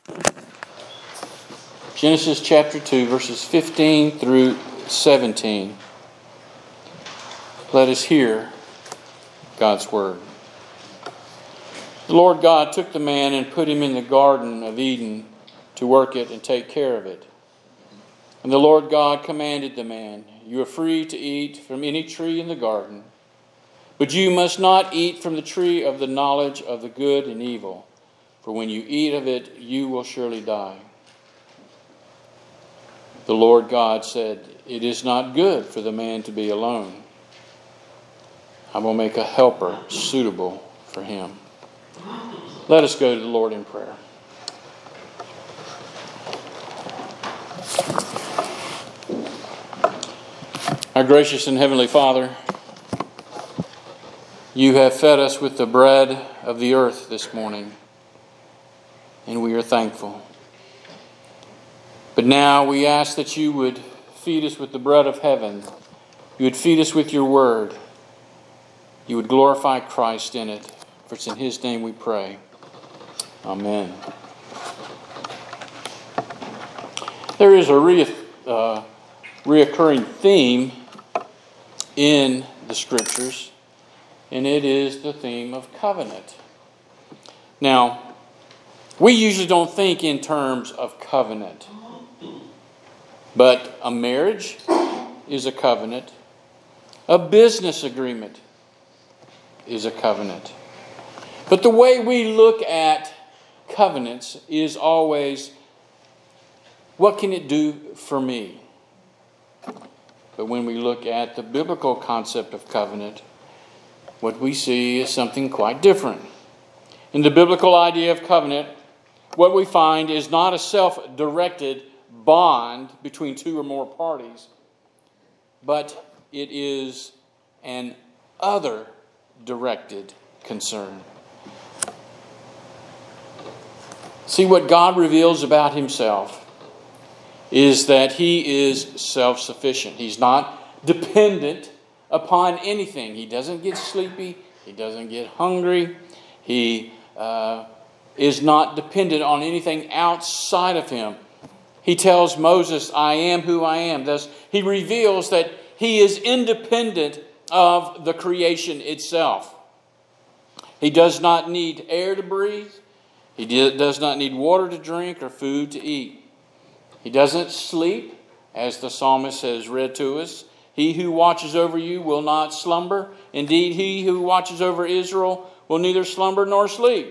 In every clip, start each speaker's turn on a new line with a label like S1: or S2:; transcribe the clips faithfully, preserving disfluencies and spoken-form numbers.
S1: Genesis chapter two, verses fifteen through seventeen. Let us hear God's word. The Lord God took the man and put him in the garden of Eden to work it and take care of it. And the Lord God commanded the man, "You are free to eat from any tree in the garden, but you must not eat from the tree of the knowledge of the good and evil, for when you eat of it, you will surely die." The Lord God said, "It is not good for the man to be alone. I will make a helper suitable for him." Let us go to the Lord in prayer. Our gracious and heavenly Father, you have fed us with the bread of the earth this morning, and we are thankful. But now we ask that you would feed us with the bread of heaven. You would feed us with your word. You would glorify Christ in it. For it's in his name we pray. Amen. There is a re- uh, reoccurring theme in the Scriptures, and it is the theme of covenant. Now, we usually don't think in terms of covenant, but a marriage is a covenant. A business agreement is a covenant. But the way we look at covenants is always, what can it do for me? But when we look at the biblical concept of covenant, what we see is something quite different. In the biblical idea of covenant, what we find is not a self-directed bond between two or more parties, but it is an other-directed concern. See, what God reveals about himself is that he is self-sufficient. He's not dependent upon anything. He doesn't get sleepy. He doesn't get hungry. He uh, is not dependent on anything outside of him. He tells Moses, "I am who I am." Thus, he reveals that he is independent of the creation itself. He does not need air to breathe. He does not need water to drink or food to eat. He doesn't sleep, as the psalmist has read to us. "He who watches over you will not slumber. Indeed, he who watches over Israel will neither slumber nor sleep."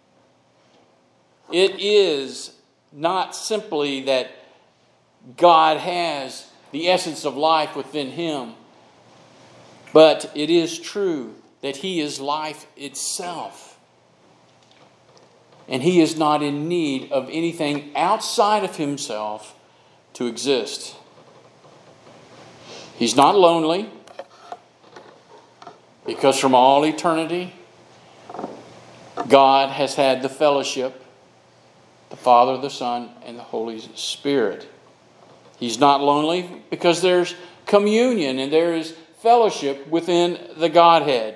S1: It is not simply that God has the essence of life within him, but it is true that he is life itself. And he is not in need of anything outside of himself to exist. He's not lonely, because from all eternity, God has had the fellowship, the Father, the Son, and the Holy Spirit. He's not lonely because there's communion and there is fellowship within the Godhead.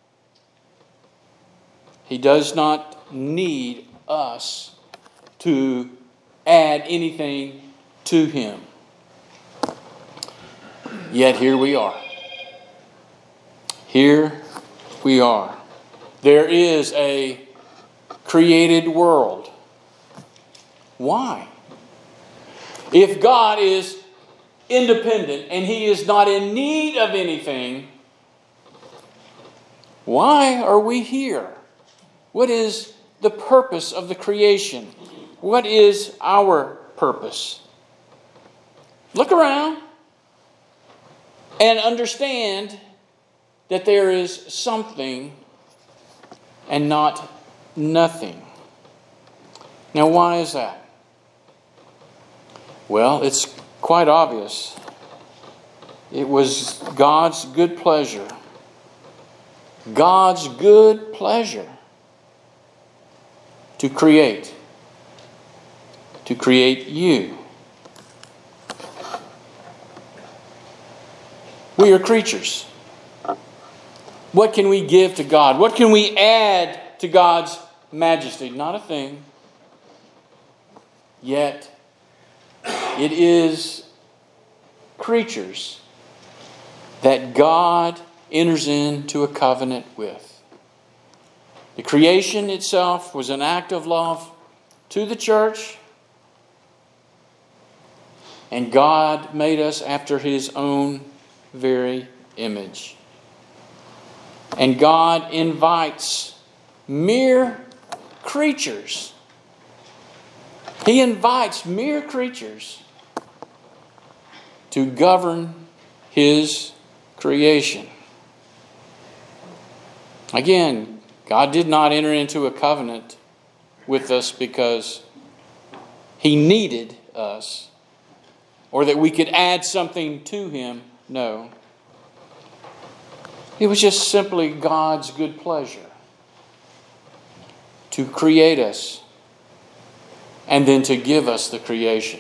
S1: He does not need us to add anything to him. Yet here we are. Here we are. There is a created world. Why? If God is independent and he is not in need of anything, why are we here? What is the purpose of the creation? What is our purpose? Look around and understand that there is something and not nothing. Now, why is that? Well, it's quite obvious. It was God's good pleasure. God's good pleasure to create. To create you. We are creatures. What can we give to God? What can we add to God's majesty? Not a thing. yet it is creatures that God enters into a covenant with. The creation itself was an act of love to the church, and God made us after His own very image. And God invites mere creatures. He invites mere creatures to govern His creation. Again, God did not enter into a covenant with us because He needed us or that we could add something to Him. No. It was just simply God's good pleasure to create us and then to give us the creation.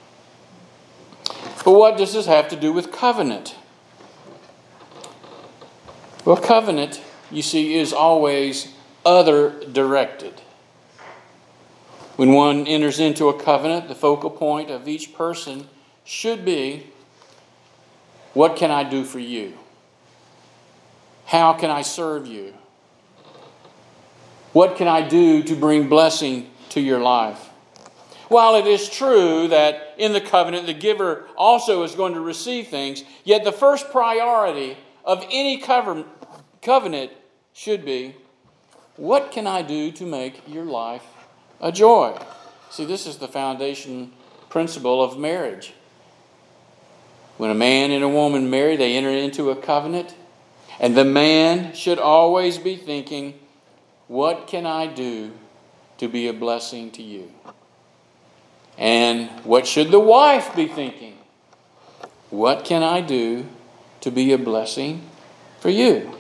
S1: But what does this have to do with covenant? Well, covenant, you see, is always other-directed. When one enters into a covenant, the focal point of each person should be, what can I do for you? How can I serve you? What can I do to bring blessing to your life? While it is true that in the covenant the giver also is going to receive things, yet the first priority of any covenant should be, what can I do to make your life a joy? See, this is the foundation principle of marriage. When a man and a woman marry, they enter into a covenant, and the man should always be thinking, what can I do to be a blessing to you? And what should the wife be thinking? What can I do to be a blessing for you?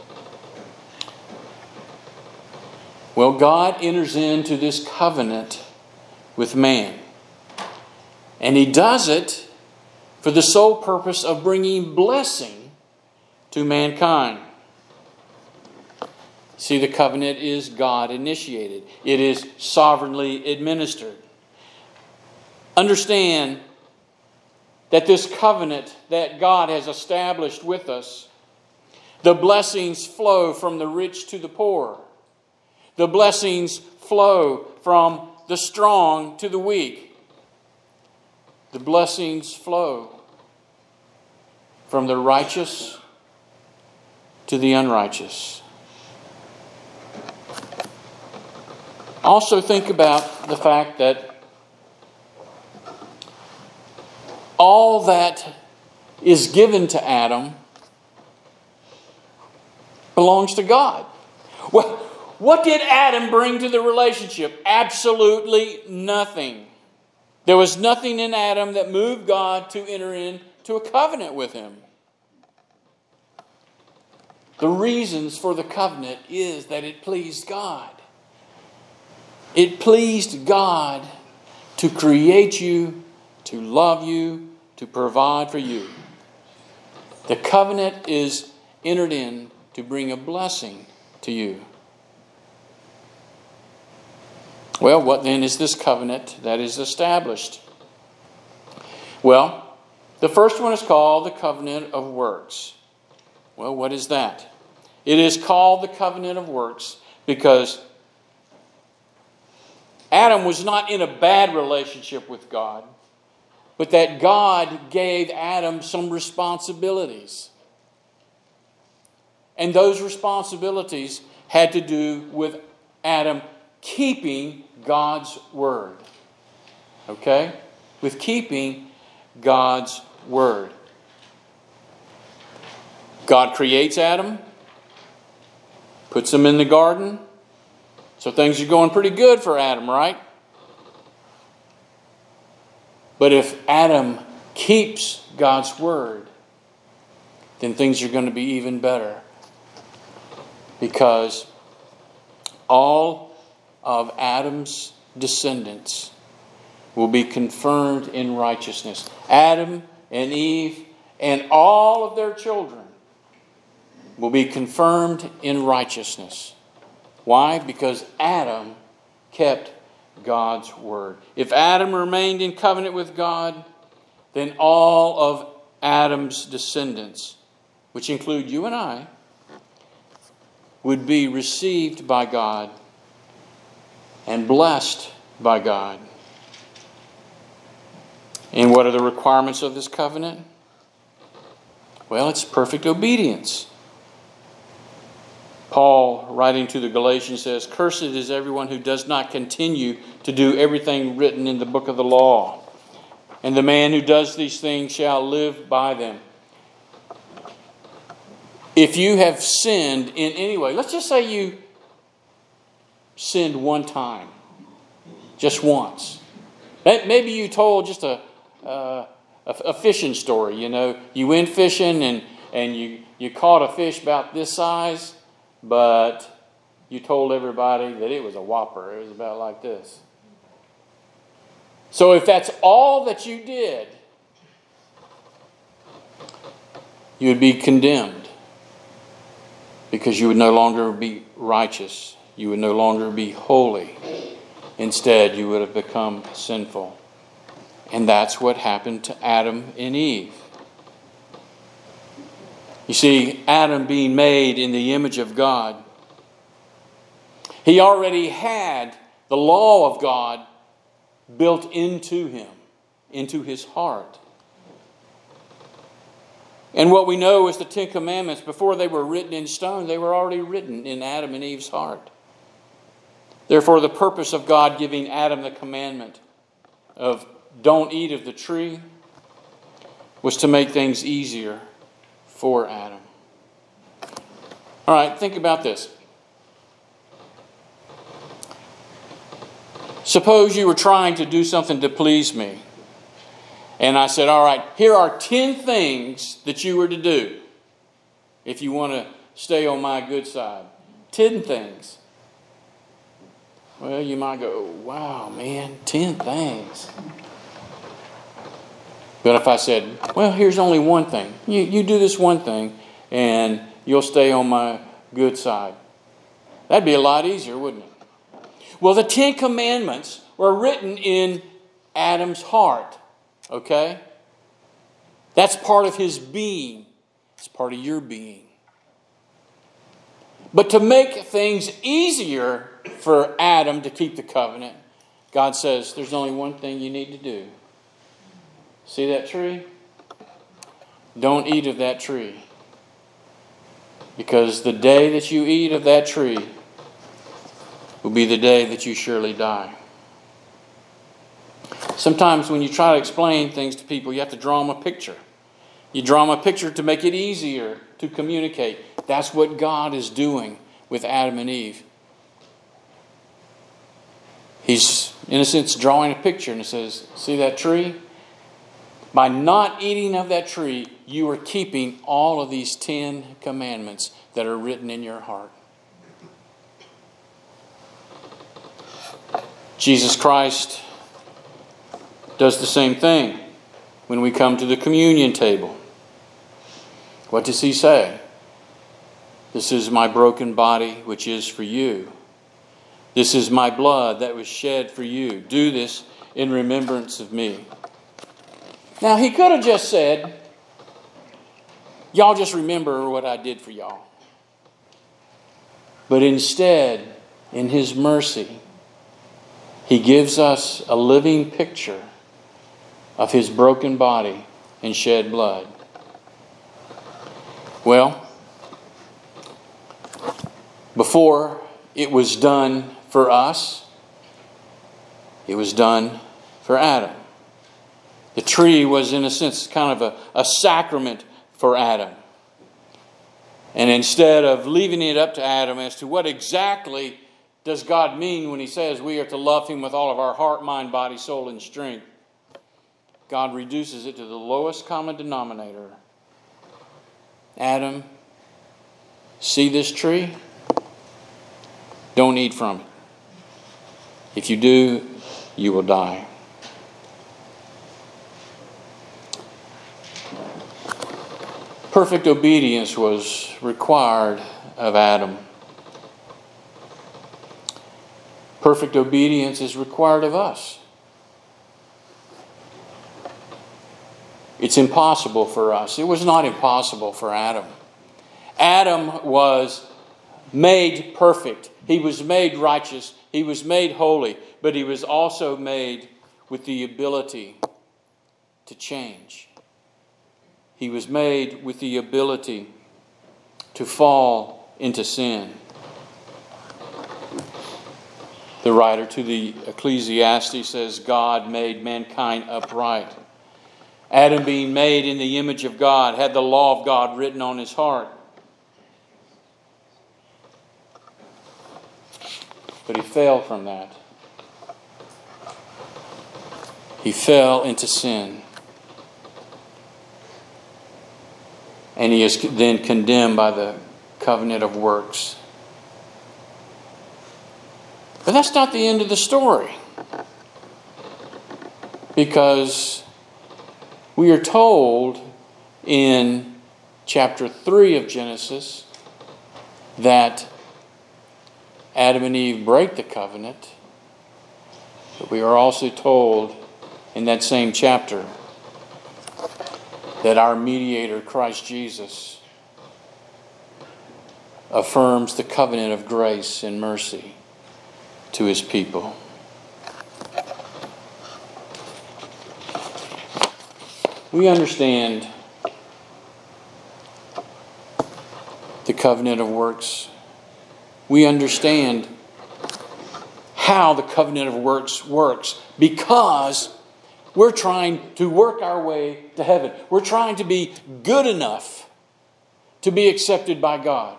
S1: Well, God enters into this covenant with man. And He does it for the sole purpose of bringing blessing to mankind. See, the covenant is God initiated. It is sovereignly administered. Understand that this covenant that God has established with us, the blessings flow from the rich to the poor. The blessings flow from the strong to the weak. The blessings flow from the righteous to the unrighteous. Also think about the fact that all that is given to Adam belongs to God. Well, what did Adam bring to the relationship? Absolutely nothing. There was nothing in Adam that moved God to enter into a covenant with Him. The reasons for the covenant is that it pleased God. It pleased God to create you, to love you, to provide for you. The covenant is entered in to bring a blessing to you. Well, what then is this covenant that is established? Well, the first one is called the covenant of works. Well, what is that? It is called the covenant of works because Adam was not in a bad relationship with God, but that God gave Adam some responsibilities. And those responsibilities had to do with Adam keeping God's word. Okay? With keeping God's word. God creates Adam, puts him in the garden. So things are going pretty good for Adam, right? But if Adam keeps God's word, then things are going to be even better. Because all of Adam's descendants will be confirmed in righteousness. Adam and Eve and all of their children will be confirmed in righteousness. Why? Because Adam kept God's word. If Adam remained in covenant with God, then all of Adam's descendants, which include you and I, would be received by God and blessed by God. And what are the requirements of this covenant? Well, it's perfect obedience. Paul, writing to the Galatians, says, "Cursed is everyone who does not continue to do everything written in the book of the law. And the man who does these things shall live by them." If you have sinned in any way, let's just say you sinned one time, just once. Maybe you told just a uh, a, a fishing story. You know, you went fishing and and you you caught a fish about this size, but you told everybody that it was a whopper. It was about like this. So if that's all that you did, you would be condemned, because you would no longer be righteous. You would no longer be holy. Instead, you would have become sinful. And that's what happened to Adam and Eve. You see, Adam being made in the image of God, he already had the law of God built into him, into his heart. And what we know is the Ten Commandments, before they were written in stone, they were already written in Adam and Eve's heart. Therefore, the purpose of God giving Adam the commandment of don't eat of the tree was to make things easier for Adam. All right, think about this. Suppose you were trying to do something to please me. And I said, all right, here are ten things that you were to do if you want to stay on my good side. Ten things. Well, you might go, wow, man, ten things. But if I said, well, here's only one thing. You, you do this one thing, and you'll stay on my good side. That'd be a lot easier, wouldn't it? Well, the Ten Commandments were written in Adam's heart. Okay? That's part of his being. It's part of your being. But to make things easier for Adam to keep the covenant, God says there's only one thing you need to do. See that tree? Don't eat of that tree. Because the day that you eat of that tree will be the day that you surely die. Sometimes when you try to explain things to people, you have to draw them a picture. You draw them a picture to make it easier to communicate. That's what God is doing with Adam and Eve. He's, in a sense, drawing a picture, and it says, see that tree? By not eating of that tree, you are keeping all of these Ten Commandments that are written in your heart. Jesus Christ does the same thing when we come to the communion table. What does he say? This is my broken body, which is for you. This is my blood that was shed for you. Do this in remembrance of me. Now, he could have just said, y'all just remember what I did for y'all. But instead, in his mercy, he gives us a living picture of his broken body and shed blood. Well, before it was done for us, it was done for Adam. The tree was, in a sense, kind of a, a sacrament for Adam. And instead of leaving it up to Adam as to what exactly does God mean when he says we are to love him with all of our heart, mind, body, soul, and strength, God reduces it to the lowest common denominator. Adam, see this tree? Don't eat from it. If you do, you will die. Perfect obedience was required of Adam. perfect obedience is required of us. It's impossible for us. It was not impossible for Adam. Adam was made perfect. He was made righteous. He was made holy. But he was also made with the ability to change. He was made with the ability to fall into sin. The writer to the Ecclesiastes says, God made mankind upright. Adam, being made in the image of God, had the law of God written on his heart. But he fell from that. He fell into sin. And he is then condemned by the covenant of works. But that's not the end of the story. Because we are told in chapter three of Genesis that Adam and Eve break the covenant. But we are also told in that same chapter that our mediator, Christ Jesus, affirms the covenant of grace and mercy to his people. We understand the covenant of works. We understand how the covenant of works works because we're trying to work our way to heaven. We're trying to be good enough to be accepted by God.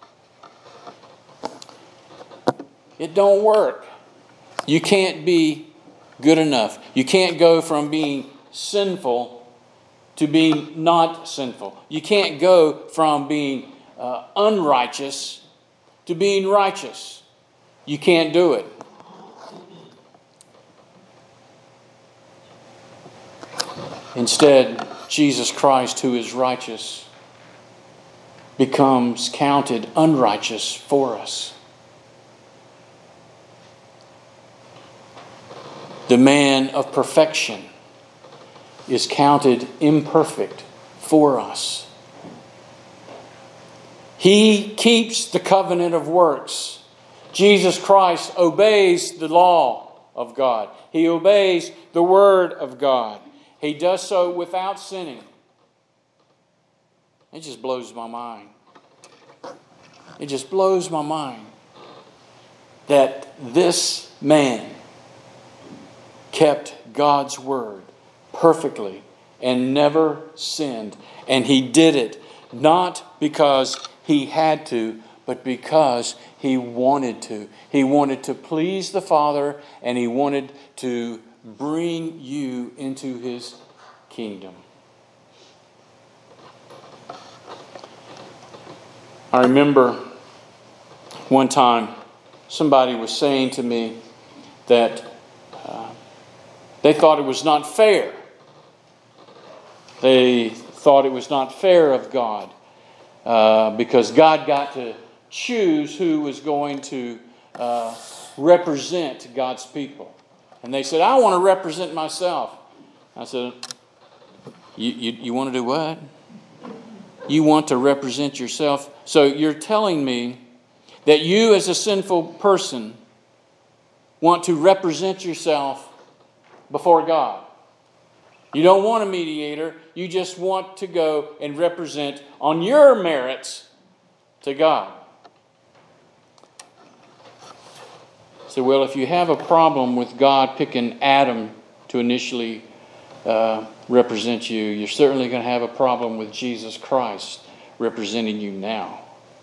S1: It don't work. You can't be good enough. You can't go from being sinful to being not sinful. You can't go from being uh, unrighteous to being righteous. You can't do it. Instead, Jesus Christ, who is righteous, becomes counted unrighteous for us. The man of perfection is counted imperfect for us. He keeps the covenant of works. Jesus Christ obeys the law of God. He obeys the word of God. He does so without sinning. It just blows my mind. It just blows my mind that this man kept God's word perfectly and never sinned. And he did it not because he had to, but because he wanted to. He wanted to please the Father, and he wanted to bring you into his kingdom. I remember one time somebody was saying to me that uh, they thought it was not fair. They thought it was not fair of God uh, because God got to choose who was going to uh, represent God's people. And they said, I want to represent myself. I said, you, you, you want to do what? You want to represent yourself? So you're telling me that you as a sinful person want to represent yourself before God. You don't want a mediator. You just want to go and represent on your merits to God. So, well, if you have a problem with God picking Adam to initially uh, represent you, you're certainly going to have a problem with Jesus Christ representing you now.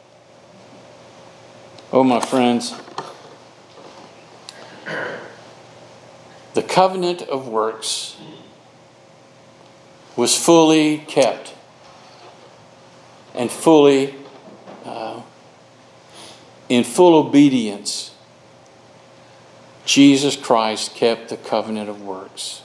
S1: Oh, my friends, the covenant of works was fully kept and fully uh, in full obedience. Jesus Christ kept the covenant of works.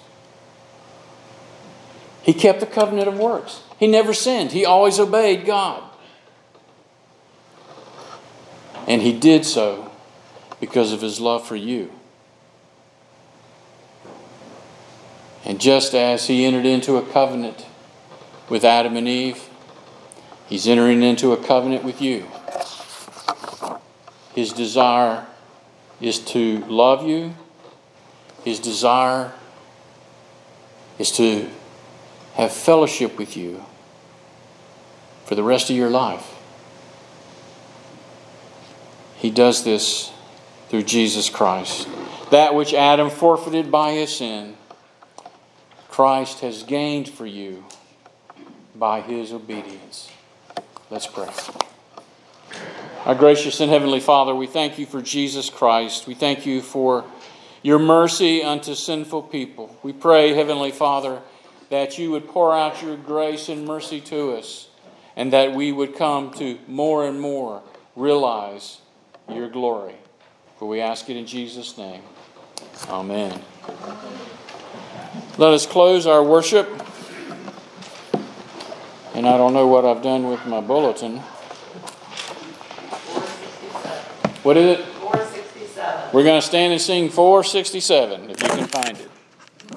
S1: He kept the covenant of works. He never sinned. He always obeyed God. And he did so because of His love for you. And just as He entered into a covenant with Adam and Eve, He's entering into a covenant with you. His desire is to love you. His desire is to have fellowship with you for the rest of your life. He does this through Jesus Christ. That which Adam forfeited by his sin, Christ has gained for you by His obedience. Let's pray. Our gracious and heavenly Father, we thank You for Jesus Christ. We thank You for Your mercy unto sinful people. We pray, Heavenly Father, that You would pour out Your grace and mercy to us, and that we would come to more and more realize Your glory. For we ask it in Jesus' name. Amen. Let us close our worship. And I don't know what I've done with my bulletin. What is it?
S2: four sixty-seven.
S1: We're going to stand and sing four sixty-seven, if you can find it.